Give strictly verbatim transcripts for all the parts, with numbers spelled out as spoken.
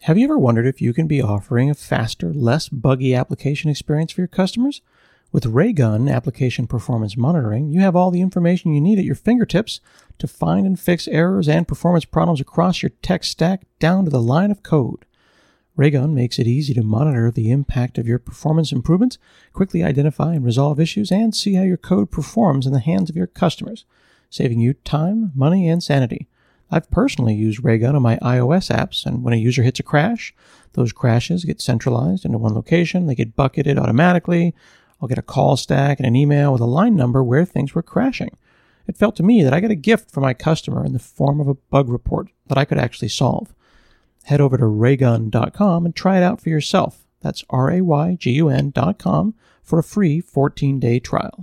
Have you ever wondered if you can be offering a faster, less buggy application experience for your customers? With Raygun Application Performance Monitoring, you have all the information you need at your fingertips to find and fix errors and performance problems across your tech stack down to the line of code. Raygun makes it easy to monitor the impact of your performance improvements, quickly identify and resolve issues, and see how your code performs in the hands of your customers, saving you time, money, and sanity. I've personally used Raygun on my iOS apps, and when a user hits a crash, those crashes get centralized into one location. They get bucketed automatically. I'll get a call stack and an email with a line number where things were crashing. It felt to me that I got a gift for my customer in the form of a bug report that I could actually solve. Head over to raygun dot com and try it out for yourself. That's R A Y G U N dot com for a free fourteen-day trial.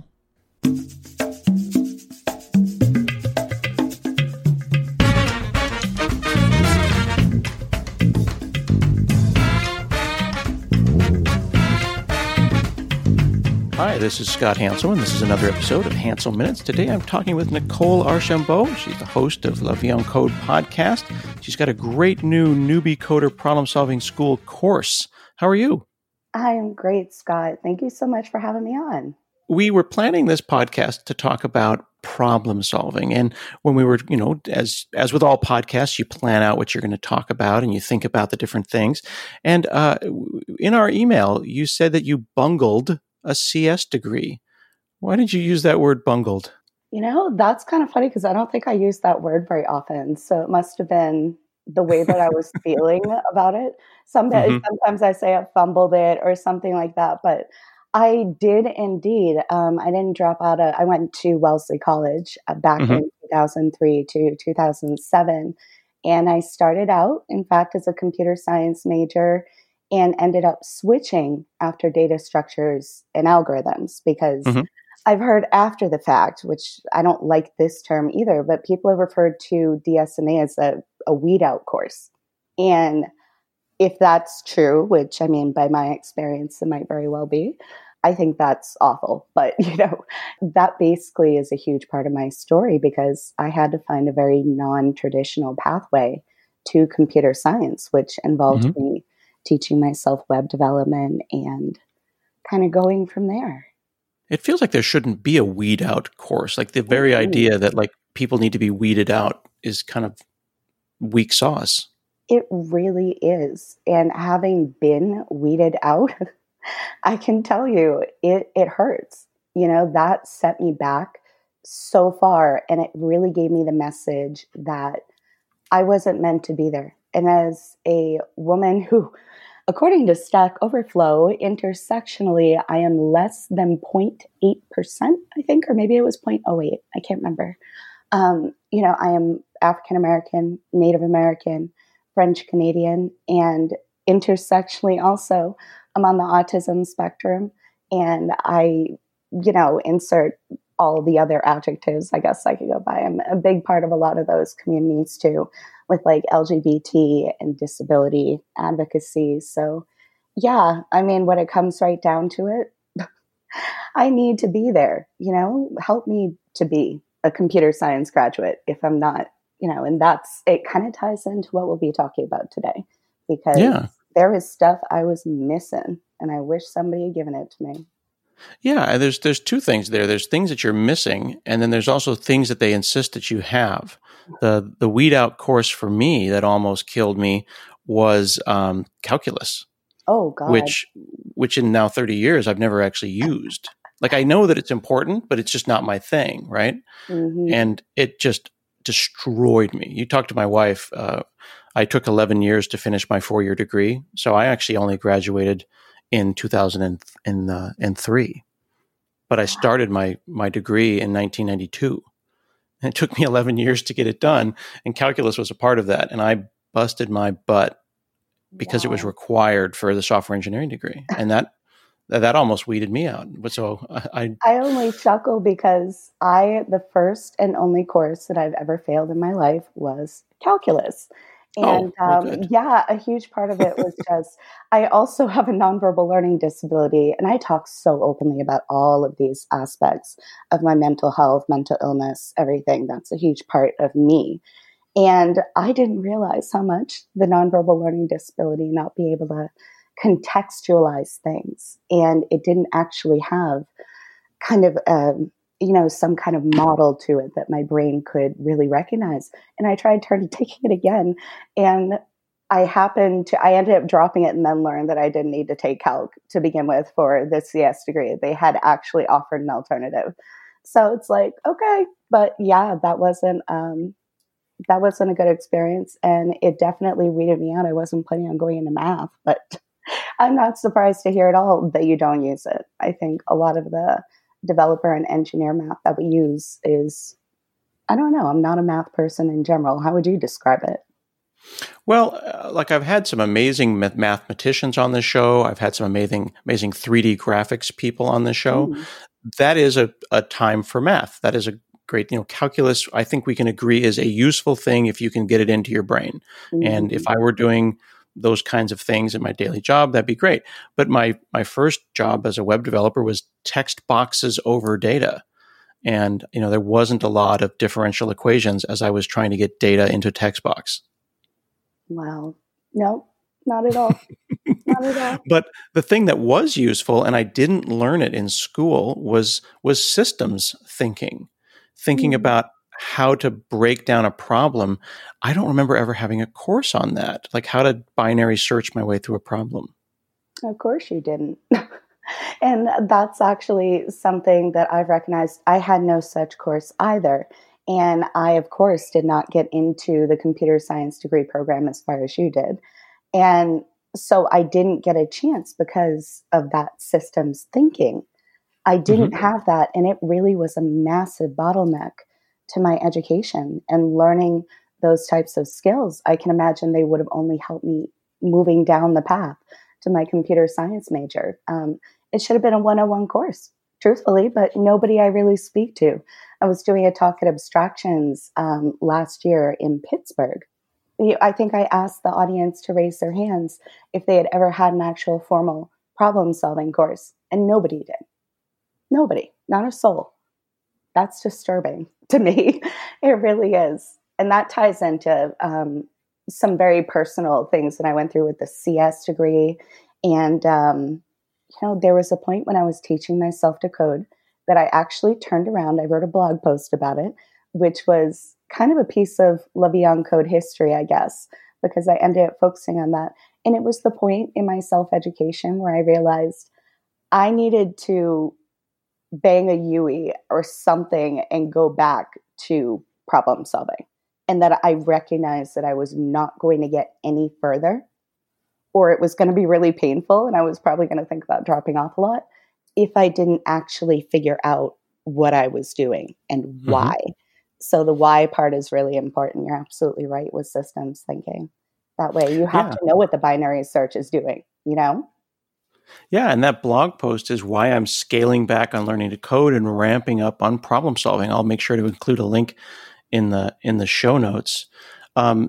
Hi, this is Scott Hansel, and this is another episode of Hansel Minutes. Today I'm talking with Nicole Archambault. She's the host of La Vie en Code podcast. She's got a great new newbie coder problem-solving school course. How are you? I am great, Scott. Thank you so much for having me on. We were planning this podcast to talk about problem solving. And when we were, you know, as as with all podcasts, you plan out what you're going to talk about and you think about the different things. And uh, in our email, you said that you bungled a C S degree. Why did you use that word bungled? You know, that's kind of funny because I don't think I use that word very often. So it must have been the way that I was feeling about it. Sometimes, mm-hmm. sometimes I say I fumbled it or something like that, but I did indeed. Um, I didn't drop out. Of, I went to Wellesley College uh, back mm-hmm. in two thousand three to two thousand seven. And I started out, in fact, as a computer science major and ended up switching after data structures and algorithms because mm-hmm. I've heard after the fact, which I don't like this term either, but people have referred to D S M A as a, a weed out course. And if that's true, which I mean, by my experience, it might very well be, I think that's awful. But, you know, that basically is a huge part of my story because I had to find a very non-traditional pathway to computer science, which involved mm-hmm. me teaching myself web development and kind of going from there. It feels like there shouldn't be a weed out course. Like the very mm-hmm. idea that like people need to be weeded out is kind of weak sauce. It really is. And having been weeded out, I can tell you it, it hurts. You know, that set me back so far. And it really gave me the message that I wasn't meant to be there. And as a woman who, according to Stack Overflow, intersectionally, I am less than zero point eight percent, I think, or maybe it was zero point zero eight. I can't remember. Um, you know, I am African-American, Native American, French Canadian, and intersectionally also I'm on the autism spectrum. And I, you know, insert all the other adjectives I guess I could go by. I'm a big part of a lot of those communities too, with like L G B T and disability advocacy. So yeah, I mean, when it comes right down to it, I need to be there, you know, help me to be a computer science graduate if I'm not, you know, and that's, it kind of ties into what we'll be talking about today because yeah. there was stuff I was missing and I wish somebody had given it to me. Yeah, there's there's two things there. There's things that you're missing, and then there's also things that they insist that you have. The the weed out course for me that almost killed me was um, calculus. Oh God! Which which in now thirty years I've never actually used. Like I know that it's important, but it's just not my thing, right? Mm-hmm. And it just destroyed me. You talk to my wife. Uh, I took eleven years to finish my four year degree, so I actually only graduated in two thousand three, but I started my, my degree in nineteen ninety-two. And it took me eleven years to get it done, and calculus was a part of that. And I busted my butt because wow. it was required for the software engineering degree, and that that almost weeded me out. But so I, I only chuckle because I the first and only course that I've ever failed in my life was calculus. And oh, um, yeah, a huge part of it was just, I also have a nonverbal learning disability, and I talk so openly about all of these aspects of my mental health, mental illness, everything. That's a huge part of me. And I didn't realize how much the nonverbal learning disability, not be able to contextualize things, and it didn't actually have kind of, um, you know, some kind of model to it that my brain could really recognize. And I tried turning taking it again, and I happened to, I ended up dropping it and then learned that I didn't need to take calc to begin with for the C S degree. They had actually offered an alternative. So it's like, okay, but yeah, that wasn't, um, that wasn't a good experience. And it definitely weeded me out. I wasn't planning on going into math, but I'm not surprised to hear at all that you don't use it. I think a lot of the developer and engineer math that we use is, I don't know, I'm not a math person in general. How would you describe it? Well, uh, like I've had some amazing mathematicians on the show. I've had some amazing, amazing three D graphics people on the show. Mm. That is a, a time for math. That is a great, you know, calculus. I think we can agree is a useful thing if you can get it into your brain. Mm. And if I were doing those kinds of things in my daily job, that'd be great. But my my first job as a web developer was text boxes over data. And, you know, there wasn't a lot of differential equations as I was trying to get data into a text box. Wow. No, not at all. Not at all. But the thing that was useful, and I didn't learn it in school, was was systems thinking, thinking mm. about how to break down a problem. I don't remember ever having a course on that, like how to binary search my way through a problem. Of course you didn't. And that's actually something that I've recognized. I had no such course either. And I, of course, did not get into the computer science degree program as far as you did. And so I didn't get a chance because of that systems thinking. I didn't mm-hmm. have that. And it really was a massive bottleneck to my education and learning those types of skills. I can imagine they would have only helped me moving down the path to my computer science major. Um, it should have been a one oh one course, truthfully, but nobody I really speak to. I was doing a talk at Abstractions um, last year in Pittsburgh. I think I asked the audience to raise their hands if they had ever had an actual formal problem-solving course, and nobody did. Nobody, not a soul. That's disturbing to me. It really is. And that ties into um, some very personal things that I went through with the C S degree. And, um, you know, there was a point when I was teaching myself to code that I actually turned around. I wrote a blog post about it, which was kind of a piece of Le Beyond Code history, I guess, because I ended up focusing on that. And it was the point in my self-education where I realized I needed to bang a U E or something and go back to problem solving. And that I recognized that I was not going to get any further, or it was going to be really painful. And I was probably going to think about dropping off a lot if I didn't actually figure out what I was doing and mm-hmm. why. So the why part is really important. You're absolutely right with systems thinking. That way you have yeah. to know what the binary search is doing, you know? Yeah, and that blog post is why I'm scaling back on learning to code and ramping up on problem solving. I'll make sure to include a link in the in the show notes. Um,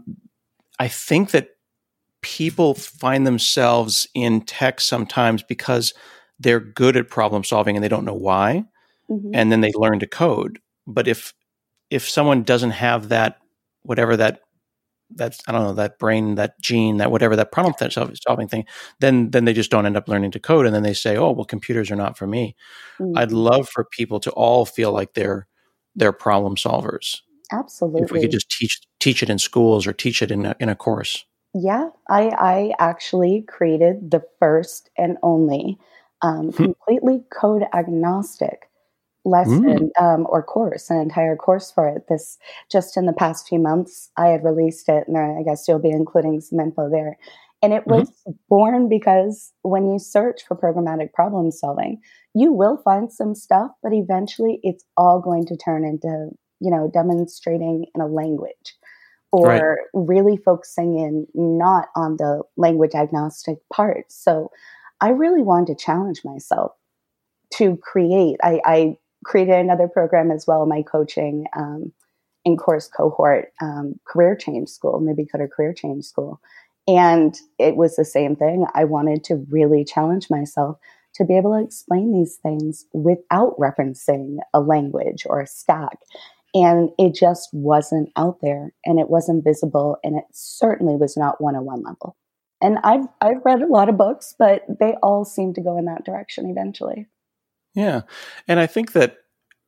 I think that people find themselves in tech sometimes because they're good at problem solving and they don't know why, mm-hmm. and then they learn to code. But if if someone doesn't have that, whatever that that's I don't know that brain, that gene, that whatever that problem solving thing, then then they just don't end up learning to code, and then they say, "Oh, well, computers are not for me." Mm-hmm. I'd love for people to all feel like they're they're problem solvers. Absolutely. If we could just teach teach it in schools or teach it in a, in a course. Yeah, I I actually created the first and only um, completely code agnostic lesson mm. um, or course, an entire course for it. This just in the past few months, I had released it, and I guess you'll be including some info there. And it was mm-hmm. born because when you search for programmatic problem solving, you will find some stuff, but eventually it's all going to turn into, you know, demonstrating in a language or right. really focusing in not on the language agnostic part. So I really wanted to challenge myself to create. I, I created another program as well, my coaching um, in course cohort, um, Career Change School, maybe Coder Career Change School. And it was the same thing. I wanted to really challenge myself to be able to explain these things without referencing a language or a stack. And it just wasn't out there, and it wasn't visible, and it certainly was not one oh one level. And I've I've read a lot of books, but they all seem to go in that direction eventually. Yeah. And I think that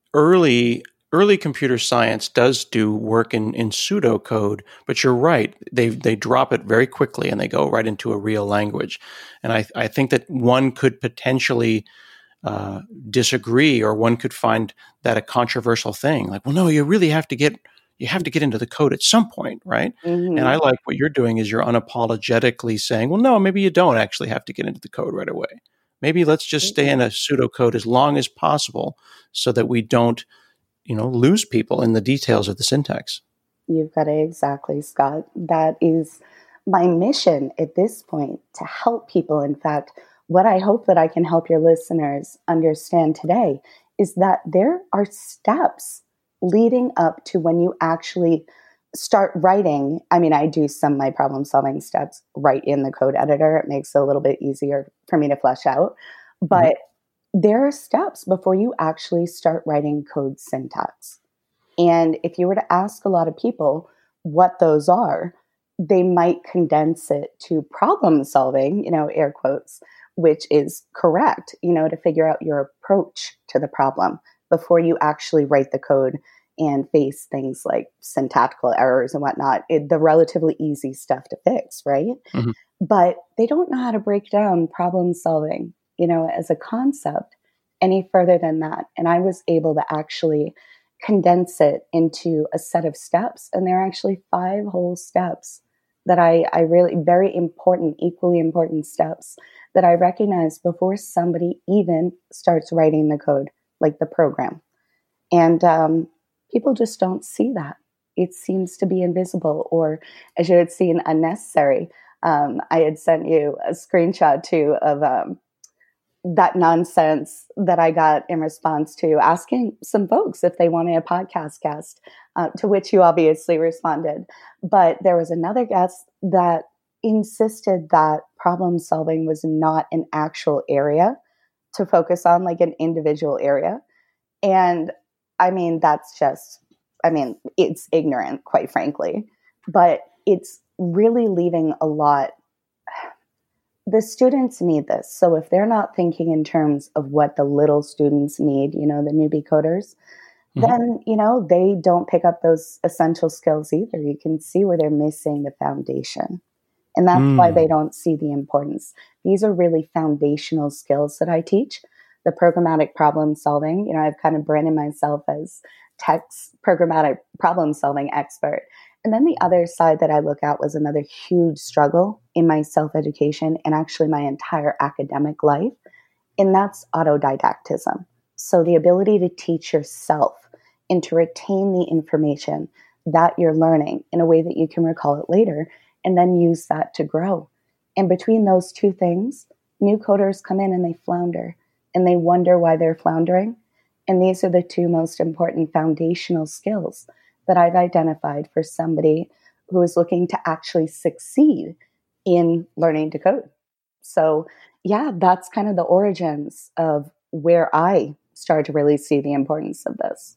early early computer science does do work in, in pseudocode, but you're right. They they drop it very quickly and they go right into a real language. And I, I think that one could potentially uh, disagree, or one could find that a controversial thing. Like, well, no, you really have to get you have to get into the code at some point, right? Mm-hmm. And I like what you're doing is you're unapologetically saying, well, no, maybe you don't actually have to get into the code right away. Maybe let's just stay in a pseudocode as long as possible so that we don't, you know, lose people in the details of the syntax. You've got it exactly, Scott. That is my mission at this point, to help people. In fact, what I hope that I can help your listeners understand today is that there are steps leading up to when you actually start writing. I mean, I do some of my problem solving steps right in the code editor. It makes it a little bit easier for me to flesh out. But mm-hmm. there are steps before you actually start writing code syntax. And if you were to ask a lot of people what those are, they might condense it to problem solving, you know, air quotes, which is correct, you know, to figure out your approach to the problem before you actually write the code and face things like syntactical errors and whatnot, it, the relatively easy stuff to fix, right? Mm-hmm. But they don't know how to break down problem solving, you know, as a concept any further than that. And I was able to actually condense it into a set of steps. And there are actually five whole steps that I, I really, very important, equally important steps that I recognize before somebody even starts writing the code, like the program. And um, people just don't see that. It seems to be invisible, or as you had seen, unnecessary. Um, I had sent you a screenshot too of um, that nonsense that I got in response to asking some folks if they wanted a podcast guest, uh, to which you obviously responded. But there was another guest that insisted that problem solving was not an actual area to focus on, like an individual area. And I mean, that's just, I mean, it's ignorant, quite frankly, but it's really leaving a lot. The students need this. So if they're not thinking in terms of what the little students need, you know, the newbie coders, mm-hmm. then, you know, they don't pick up those essential skills either. You can see where they're missing the foundation. And that's mm. why they don't see the importance. These are really foundational skills that I teach. The programmatic problem solving, you know, I've kind of branded myself as tech's programmatic problem solving expert. And then the other side that I look at was another huge struggle in my self-education and actually my entire academic life. And that's autodidactism. So the ability to teach yourself and to retain the information that you're learning in a way that you can recall it later and then use that to grow. And between those two things, new coders come in and they flounder. And they wonder why they're floundering. And these are the two most important foundational skills that I've identified for somebody who is looking to actually succeed in learning to code. So yeah, that's kind of the origins of where I started to really see the importance of this.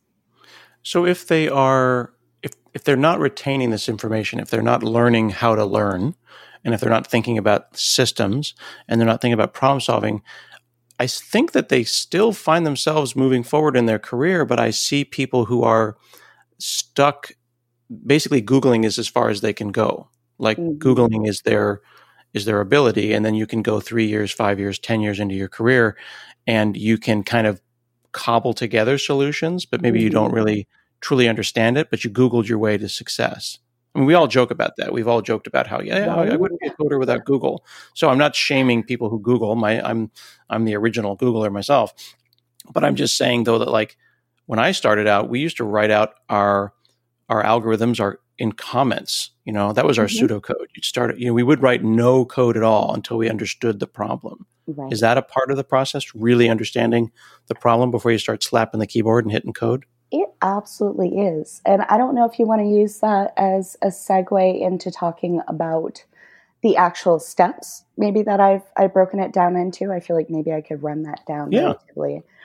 So if they are, if, if they're not retaining this information, if they're not learning how to learn, and if they're not thinking about systems and they're not thinking about problem solving, I think that they still find themselves moving forward in their career, but I see people who are stuck. Basically, Googling is as far as they can go. Like mm-hmm. Googling is their is their ability, and then you can go three years, five years, ten years into your career, and you can kind of cobble together solutions, but maybe mm-hmm. you don't really truly understand it. But you Googled your way to success. I mean, we all joke about that. We've all joked about how, yeah, yeah, I wouldn't be a coder without Google. So I'm not shaming people who Google. My, I'm, I'm the original Googler myself. But I'm just saying though that like when I started out, we used to write out our, our algorithms our in comments. You know, that was our mm-hmm. pseudocode. You'd start, you know, we would write no code at all until we understood the problem. Right. Is that a part of the process? Really understanding the problem before you start slapping the keyboard and hitting code? It absolutely is. And I don't know if you want to use that as a segue into talking about the actual steps, maybe that I've I've broken it down into. I feel like maybe I could run that down yeah. relatively.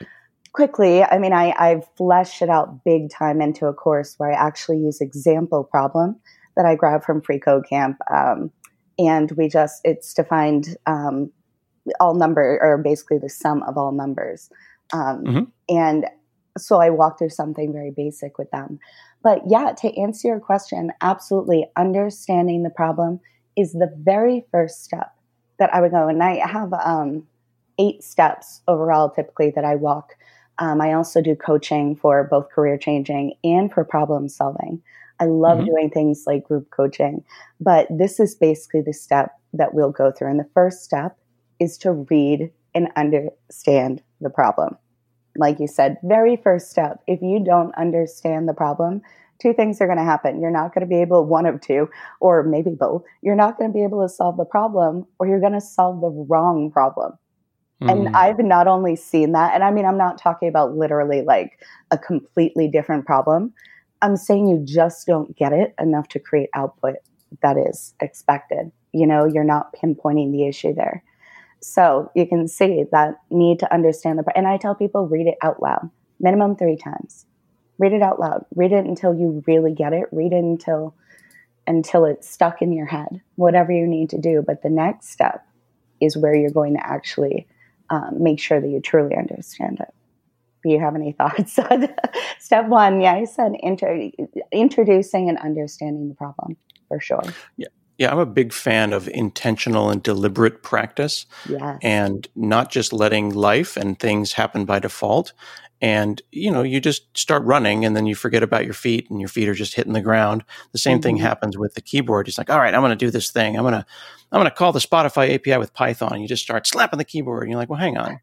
quickly, I mean, I, I've fleshed it out big time into a course where I actually use example problem that I grabbed from Free Code Camp. Um, and we just, it's defined um, all number, or basically the sum of all numbers. Um, Mm-hmm. And so I walked through something very basic with them. But yeah, to answer your question, absolutely, understanding the problem is the very first step that I would go. And I have um, eight steps overall, typically, that I walk. Um, I also do coaching for both career changing and for problem solving. I love Mm-hmm. doing things like group coaching, but this is basically the step that we'll go through. And the first step is to read and understand the problem. Like you said, very first step. If you don't understand the problem, two things are going to happen. You're not going to be able, one of two, or maybe both. You're not going to be able to solve the problem, or you're going to solve the wrong problem. Mm-hmm. And I've not only seen that, and I mean, I'm not talking about literally like a completely different problem. I'm saying you just don't get it enough to create output that is expected. You know, you're not pinpointing the issue there. So you can see that need to understand the, and I tell people, read it out loud, minimum three times. Read it out loud. Read it until you really get it. Read it until, until it's stuck in your head, whatever you need to do. But the next step is where you're going to actually um, make sure that you truly understand it. Do you have any thoughts on step one? Yeah, I said inter- introducing and understanding the problem, for sure. Yeah. Yeah, I'm a big fan of intentional and deliberate practice. Yes. And not just letting life and things happen by default. And, you know, you just start running and then you forget about your feet and your feet are just hitting the ground. The same mm-hmm. thing happens with the keyboard. It's like, all right, I'm going to do this thing. I'm going to, I'm going to call the Spotify A P I with Python. And you just start slapping the keyboard and you're like, well, hang on.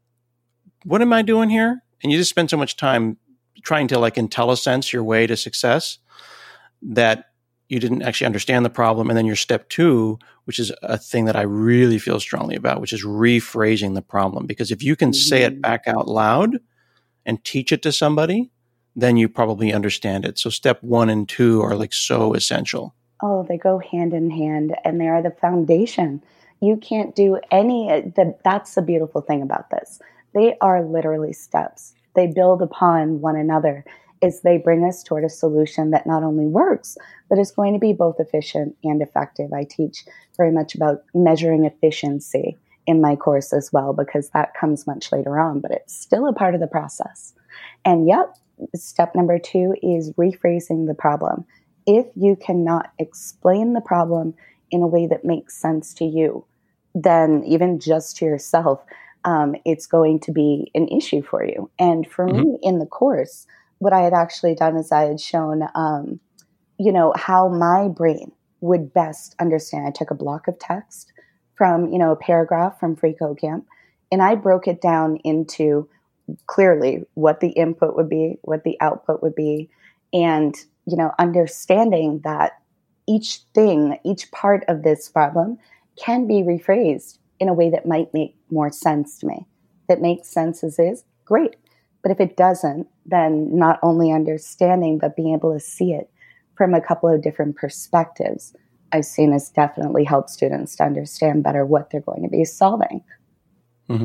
What am I doing here? And you just spend so much time trying to like IntelliSense your way to success that you didn't actually understand the problem. And then your step two, which is a thing that I really feel strongly about, which is rephrasing the problem. Because if you can mm-hmm. say it back out loud and teach it to somebody, then you probably understand it. So step one and two are like so essential. Oh, they go hand in hand and they are the foundation. You can't do any, the, that's the beautiful thing about this. They are literally steps. They build upon one another as they bring us toward a solution that not only works, but is going to be both efficient and effective. I teach very much about measuring efficiency in my course as well, because that comes much later on, but it's still a part of the process. And yep, step number two is rephrasing the problem. If you cannot explain the problem in a way that makes sense to you, then even just to yourself, um, it's going to be an issue for you. And for mm-hmm. me in the course, what I had actually done is I had shown, um, you know, how my brain would best understand. I took a block of text from, you know, a paragraph from Free Code Camp, and I broke it down into clearly what the input would be, what the output would be, and, you know, understanding that each thing, each part of this problem can be rephrased in a way that might make more sense to me. That makes sense as is, great. But if it doesn't, then not only understanding, but being able to see it from a couple of different perspectives, I've seen has definitely helped students to understand better what they're going to be solving. Mm-hmm.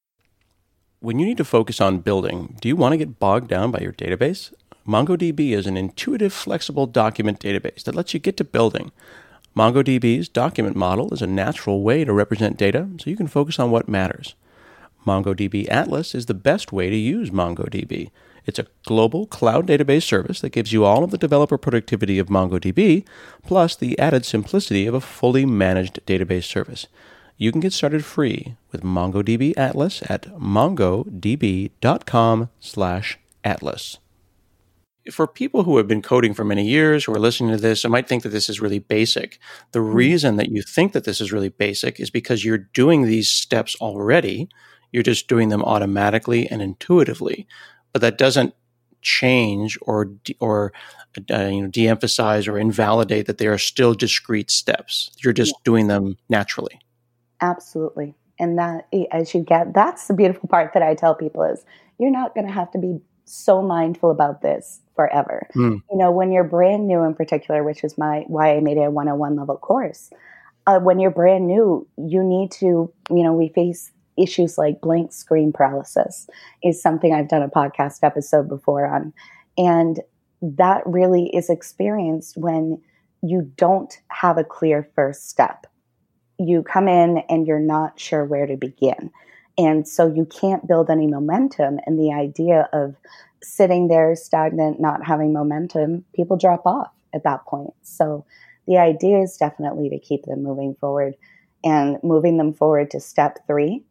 When you need to focus on building, do you want to get bogged down by your database? MongoDB is an intuitive, flexible document database that lets you get to building. MongoDB's document model is a natural way to represent data, so you can focus on what matters. MongoDB Atlas is the best way to use MongoDB. It's a global cloud database service that gives you all of the developer productivity of MongoDB, plus the added simplicity of a fully managed database service. You can get started free with MongoDB Atlas at mongodb.com slash atlas. For people who have been coding for many years, who are listening to this, I might think that this is really basic. The mm-hmm. reason that you think that this is really basic is because you're doing these steps already. You're just doing them automatically and intuitively. But that doesn't change or de- or uh, you know de-emphasize or invalidate that they are still discrete steps. You're just yeah. doing them naturally. Absolutely. And that, as you get, that's the beautiful part that I tell people is you're not going to have to be so mindful about this forever. Mm. You know, when you're brand new in particular, which is my why I made it a one oh one level course, uh, when you're brand new, you need to, you know, we face issues like blank screen paralysis is something I've done a podcast episode before on. And that really is experienced when you don't have a clear first step. You come in and you're not sure where to begin. And so you can't build any momentum. And the idea of sitting there stagnant, not having momentum, people drop off at that point. So the idea is definitely to keep them moving forward, and moving them forward to step three.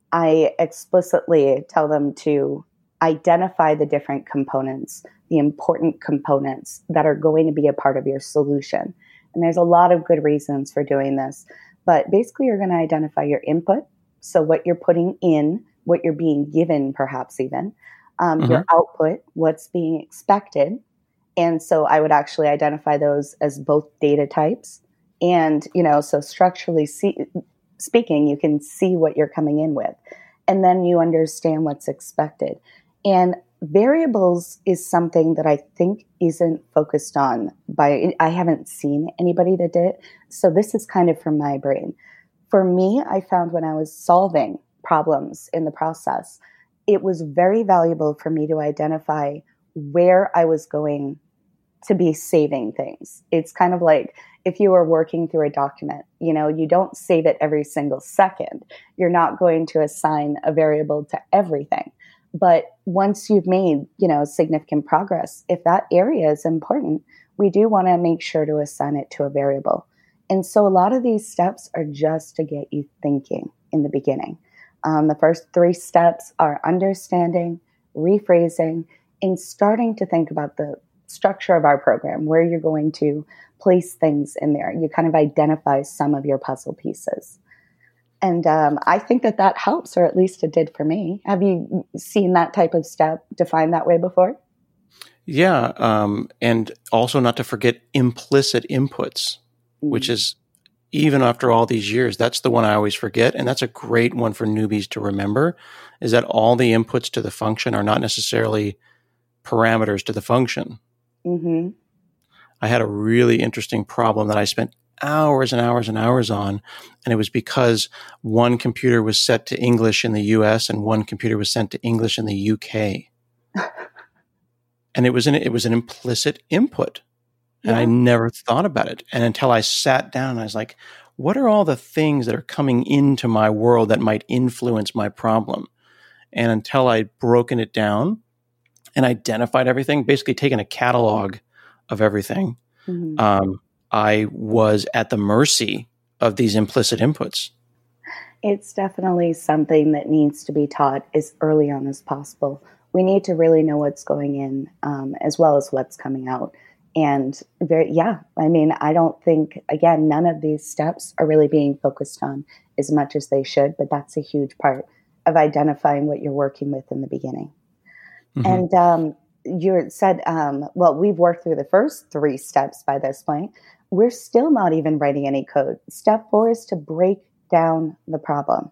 I explicitly tell them to identify the different components, the important components that are going to be a part of your solution. And there's a lot of good reasons for doing this, but basically you're going to identify your input. So what you're putting in, what you're being given, perhaps even, um, mm-hmm. your output, what's being expected. And so I would actually identify those as both data types. And, you know, so structurally see, speaking, you can see what you're coming in with. And then you understand what's expected. And variables is something that I think isn't focused on by, I haven't seen anybody that did it. So this is kind of from my brain. For me, I found when I was solving problems in the process, it was very valuable for me to identify where I was going to be saving things. It's kind of like if you were working through a document, you know, you don't save it every single second. You're not going to assign a variable to everything. But once you've made, you know, significant progress, if that area is important, we do want to make sure to assign it to a variable. And so a lot of these steps are just to get you thinking in the beginning. Um, the first three steps are understanding, rephrasing, and starting to think about the structure of our program, where you're going to place things in there. You kind of identify some of your puzzle pieces. And um, I think that that helps, or at least it did for me. Have you seen that type of step defined that way before? Yeah. Um, and also not to forget implicit inputs, mm-hmm. which is, even after all these years, that's the one I always forget. And that's a great one for newbies to remember, is that all the inputs to the function are not necessarily parameters to the function. Mm-hmm. I had a really interesting problem that I spent hours and hours and hours on. And it was because one computer was set to English in the U S and one computer was sent to English in the U K. And it was an, it was an implicit input. And yeah. I never thought about it. And until I sat down and I was like, what are all the things that are coming into my world that might influence my problem? And until I'd broken it down and identified everything, basically taken a catalog of everything, mm-hmm. um, I was at the mercy of these implicit inputs. It's definitely something that needs to be taught as early on as possible. We need to really know what's going in, um, as well as what's coming out. And very, yeah, I mean, I don't think, again, none of these steps are really being focused on as much as they should, but that's a huge part of identifying what you're working with in the beginning. Mm-hmm. And um, you said, um, well, we've worked through the first three steps by this point. We're still not even writing any code. Step four is to break down the problem.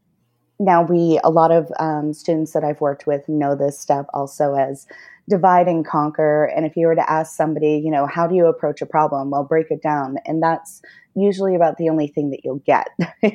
Now, we, a lot of um, students that I've worked with know this step also as divide and conquer. And if you were to ask somebody, you know, how do you approach a problem? Well, break it down. And that's usually about the only thing that you'll get.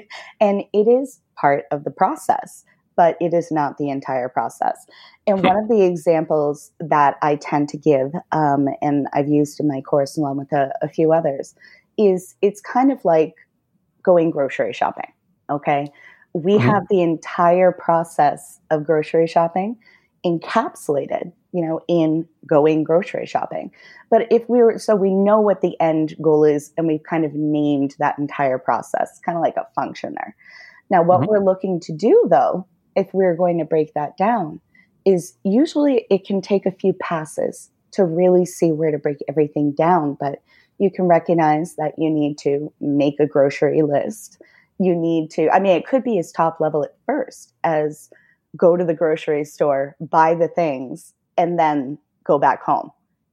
And it is part of the process, but it is not the entire process. And one of the examples that I tend to give, um, and I've used in my course along with a, a few others, is it's kind of like going grocery shopping, okay? We mm-hmm. have the entire process of grocery shopping encapsulated, you know, in going grocery shopping. But if we were, so we know what the end goal is, and we've kind of named that entire process, kind of like a function there. Now, what mm-hmm. we're looking to do, though, if we're going to break that down, is usually it can take a few passes to really see where to break everything down. But you can recognize that you need to make a grocery list. You need to, I mean, it could be as top level at first as go to the grocery store, buy the things, and then go back home.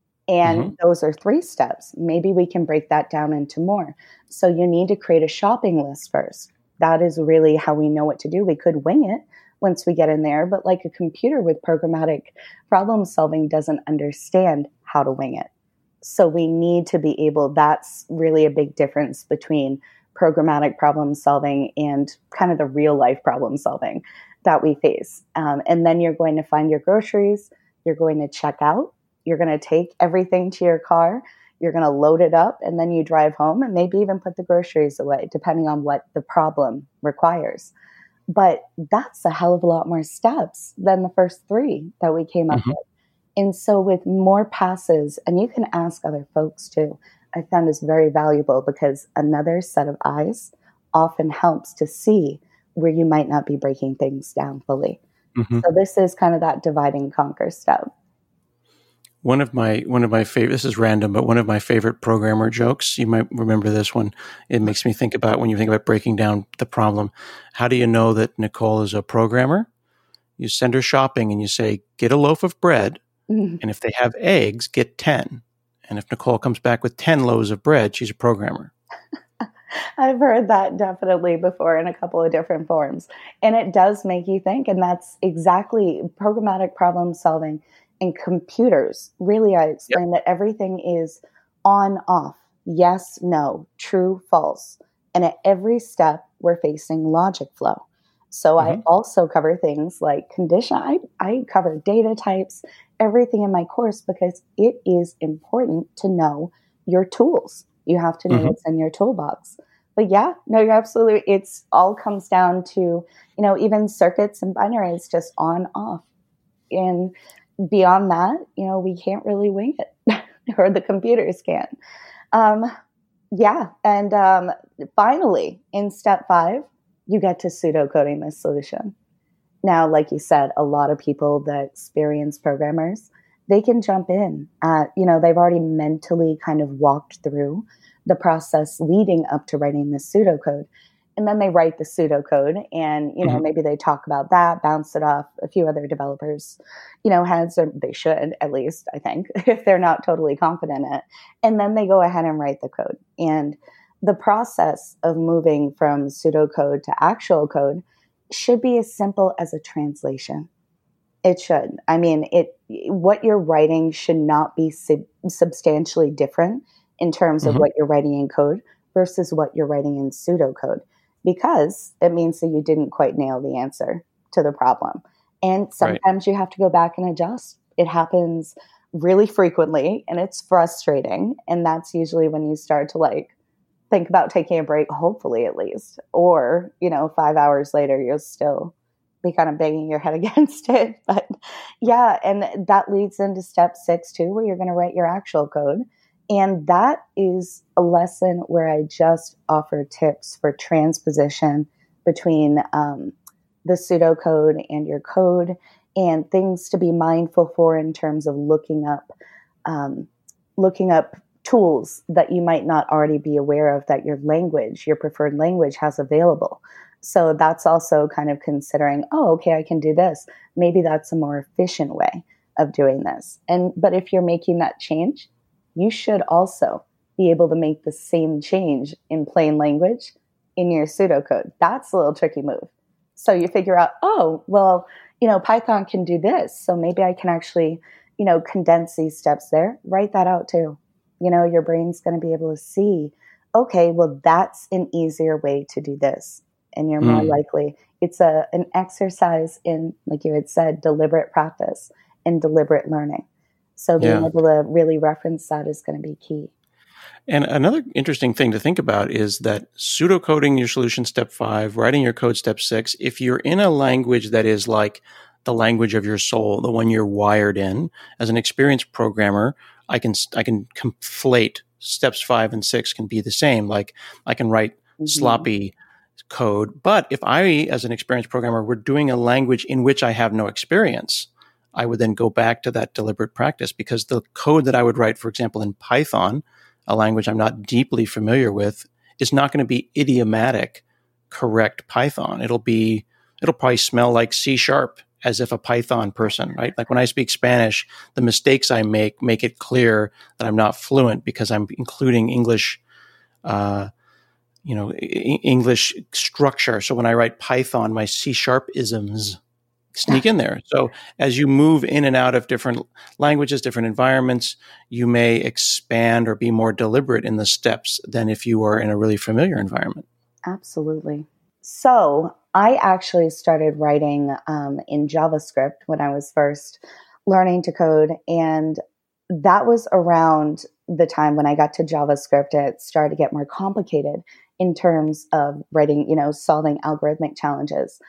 And mm-hmm. those are three steps. Maybe we can break that down into more. So you need to create a shopping list first. That is really how we know what to do. We could wing it once we get in there, but like a computer with programmatic problem solving doesn't understand how to wing it. So we need to be able, that's really a big difference between programmatic problem solving and kind of the real life problem solving that we face. Um, and then you're going to find your groceries, you're going to check out, you're going to take everything to your car, you're going to load it up, and then you drive home and maybe even put the groceries away, depending on what the problem requires. But that's a hell of a lot more steps than the first three that we came up mm-hmm. with. And so with more passes, and you can ask other folks too, I found this very valuable because another set of eyes often helps to see where you might not be breaking things down fully. Mm-hmm. So this is kind of that divide and conquer step. One of my one of my favorite, this is random, but one of my favorite programmer jokes, you might remember this one. It makes me think about when you think about breaking down the problem. How do you know that Nicole is a programmer? You send her shopping and you say, get a loaf of bread, mm-hmm. and if they have eggs, get ten. And if Nicole comes back with ten loaves of bread, she's a programmer. I've heard that definitely before in a couple of different forms. And it does make you think. And that's exactly programmatic problem solving in computers. Really, I explain yep. that everything is on, off, yes, no, true, false. And at every step, we're facing logic flow. So mm-hmm. I also cover things like condition. I, I cover data types, everything in my course, because it is important to know your tools. You have to know mm-hmm. what's in your toolbox. But yeah, no, you're absolutely, it's all comes down to, you know, even circuits and binaries just on, off. And beyond that, you know, we can't really wing it or the computers can. Um, yeah. And um, finally, in step five, you get to pseudocoding this solution. Now, like you said, a lot of people that experience programmers, they can jump in at, you know, they've already mentally kind of walked through the process leading up to writing the pseudocode. And then they write the pseudocode and, you know, mm-hmm. maybe they talk about that, bounce it off a few other developers, you know, heads, or they should at least, I think, if they're not totally confident in it. And then they go ahead and write the code. And the process of moving from pseudocode to actual code should be as simple as a translation. It should. I mean, it. What you're writing should not be sub- substantially different in terms mm-hmm. of what you're writing in code versus what you're writing in pseudocode, because it means that you didn't quite nail the answer to the problem. And sometimes right. you have to go back and adjust. It happens really frequently and it's frustrating. And that's usually when you start to like think about taking a break, hopefully at least, or, you know, five hours later, you'll still be kind of banging your head against it. But yeah, and that leads into step six too, where you're going to write your actual code. And that is a lesson where I just offer tips for transposition between um, the pseudocode and your code, and things to be mindful for in terms of looking up, um, looking up tools that you might not already be aware of that your language, your preferred language, has available. So that's also kind of considering, oh, okay, I can do this. Maybe that's a more efficient way of doing this. And but if you're making that change, you should also be able to make the same change in plain language in your pseudocode. That's a little tricky move. So you figure out, oh, well, you know, Python can do this. So maybe I can actually, you know, condense these steps there. Write that out too. You know, your brain's going to be able to see, okay, well, that's an easier way to do this. And you're more mm. likely, it's a an exercise in, like you had said, deliberate practice and deliberate learning. So being yeah. able to really reference that is going to be key. And another interesting thing to think about is that pseudocoding your solution, step five, writing your code, step six, if you're in a language that is like the language of your soul, the one you're wired in, as an experienced programmer, I can I can conflate steps five and six can be the same. Like I can write mm-hmm. sloppy code, but if I, as an experienced programmer, were doing a language in which I have no experience, I would then go back to that deliberate practice, because the code that I would write, for example, in Python, a language I'm not deeply familiar with, is not going to be idiomatic, correct Python. It'll be, it'll probably smell like C sharp, as if a Python person, right? Like when I speak Spanish, the mistakes I make make it clear that I'm not fluent because I'm including English, uh, you know, I- English structure. So when I write Python, my C sharp isms sneak in there. So as you move in and out of different languages, different environments, you may expand or be more deliberate in the steps than if you were in a really familiar environment. Absolutely. So I actually started writing um, in JavaScript when I was first learning to code. And that was around the time when I got to JavaScript, it started to get more complicated in terms of writing, you know, solving algorithmic challenges.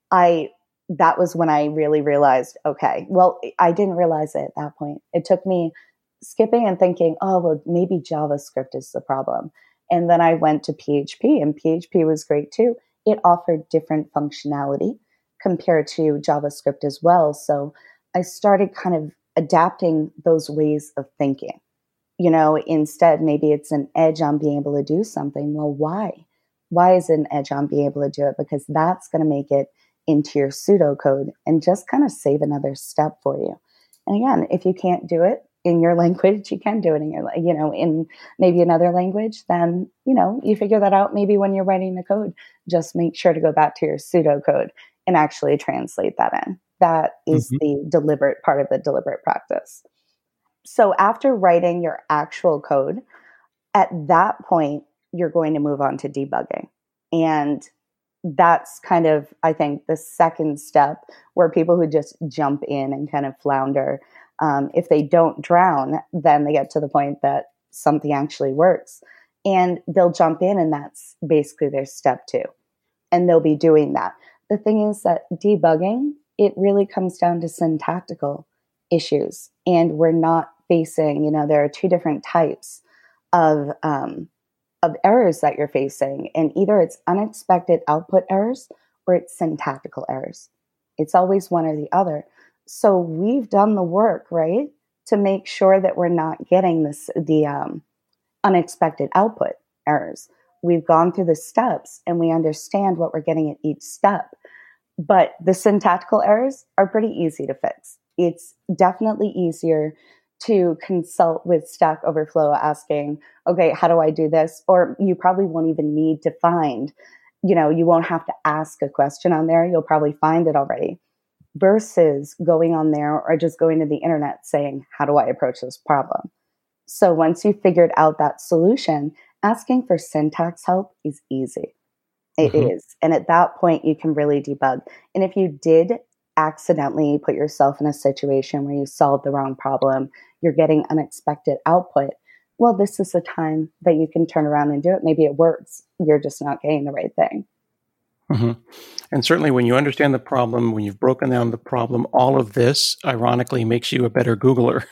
I that was when I really realized, okay, well, I didn't realize it at that point. It took me skipping and thinking, oh, well, maybe JavaScript is the problem. And then I went to P H P, and P H P was great too. It offered different functionality compared to JavaScript as well. So I started kind of adapting those ways of thinking. You know, instead, maybe it's an edge on being able to do something. Well, why? Why is it an edge on being able to do it? Because that's going to make it into your pseudocode and just kind of save another step for you. And again, if you can't do it in your language, you can do it in your, you know, in maybe another language, then, you know, you figure that out maybe when you're writing the code. Just make sure to go back to your pseudocode and actually translate that in. That is mm-hmm. the deliberate part of the deliberate practice. So after writing your actual code, at that point, you're going to move on to debugging. And that's kind of, I think, the second step where people who just jump in and kind of flounder, um, if they don't drown, then they get to the point that something actually works. And they'll jump in, and that's basically their step two. And they'll be doing that. The thing is that debugging, it really comes down to syntactical issues. And we're not facing, you know, there are two different types of um, of errors that you're facing. And either it's unexpected output errors or it's syntactical errors. It's always one or the other. So we've done the work, right, to make sure that we're not getting this the um, unexpected output errors. We've gone through the steps and we understand what we're getting at each step. But the syntactical errors are pretty easy to fix. It's definitely easier to consult with Stack Overflow asking, okay, how do I do this? Or you probably won't even need to find, you know, you won't have to ask a question on there. You'll probably find it already. Versus going on there or just going to the internet saying, how do I approach this problem? So once you've figured out that solution, asking for syntax help is easy. It mm-hmm. is. And at that point, you can really debug. And if you did accidentally put yourself in a situation where you solved the wrong problem, you're getting unexpected output, well, this is the time that you can turn around and do it. Maybe it works. You're just not getting the right thing. Mm-hmm. And certainly when you understand the problem, when you've broken down the problem, all of this, ironically, makes you a better Googler.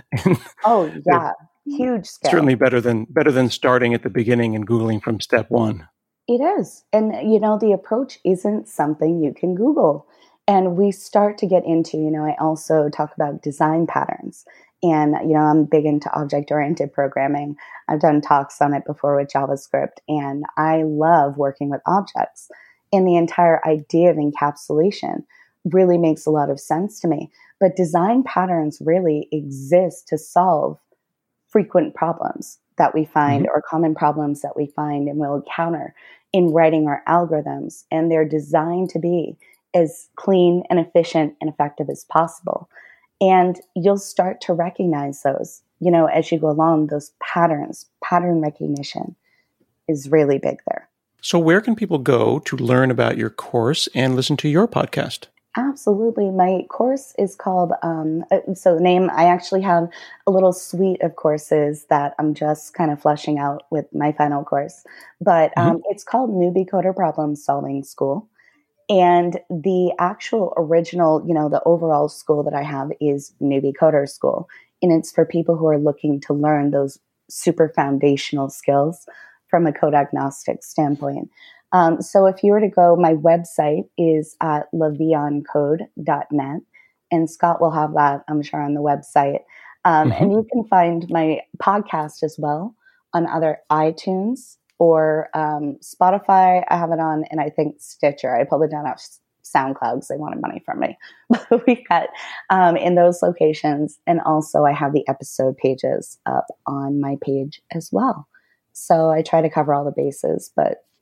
Oh, yeah. Huge skill. Certainly better than better than starting at the beginning and Googling from step one. It is. And, you know, the approach isn't something you can Google. And we start to get into, you know, I also talk about design patterns. And, you know, I'm big into object-oriented programming. I've done talks on it before with JavaScript. And I love working with objects. And the entire idea of encapsulation really makes a lot of sense to me. But design patterns really exist to solve frequent problems that we find mm-hmm. or common problems that we find and will encounter in writing our algorithms. And they're designed to be as clean and efficient and effective as possible. And you'll start to recognize those, you know, as you go along, those patterns. Pattern recognition is really big there. So where can people go to learn about your course and listen to your podcast? Absolutely. My course is called, um, so the name, I actually have a little suite of courses that I'm just kind of fleshing out with my final course. But um, mm-hmm. it's called Newbie Coder Problem Solving School. And the actual original, you know, the overall school that I have is Newbie Coder School. And it's for people who are looking to learn those super foundational skills from a code agnostic standpoint. Um, so if you were to go, my website is at levion code dot net, and Scott will have that, I'm sure, on the website. Um, mm-hmm. And you can find my podcast as well on other iTunes or um, Spotify. I have it on, and I think Stitcher. I pulled it down off SoundCloud because they wanted money from me. But we got um, in those locations. And also I have the episode pages up on my page as well. So I try to cover all the bases, but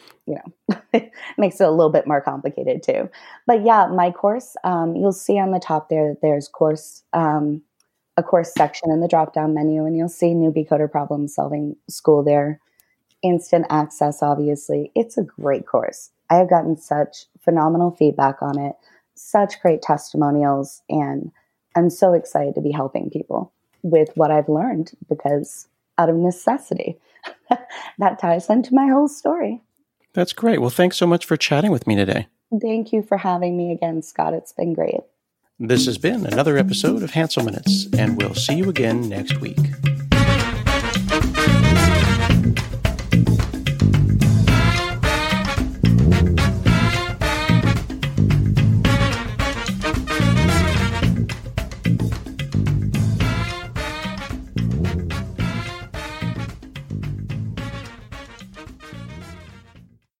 you know, it makes it a little bit more complicated too. But yeah, my course, um, you'll see on the top there, there's course, um, a course section in the drop-down menu, and you'll see Newbie Coder Problem Solving School there. Instant access, obviously. It's a great course. I have gotten such phenomenal feedback on it, such great testimonials, and I'm so excited to be helping people with what I've learned, because out of necessity, that ties into my whole story. That's great. Well, thanks so much for chatting with me today. Thank you for having me again, Scott. It's been great. This has been another episode of Hansel Minutes, and we'll see you again next week.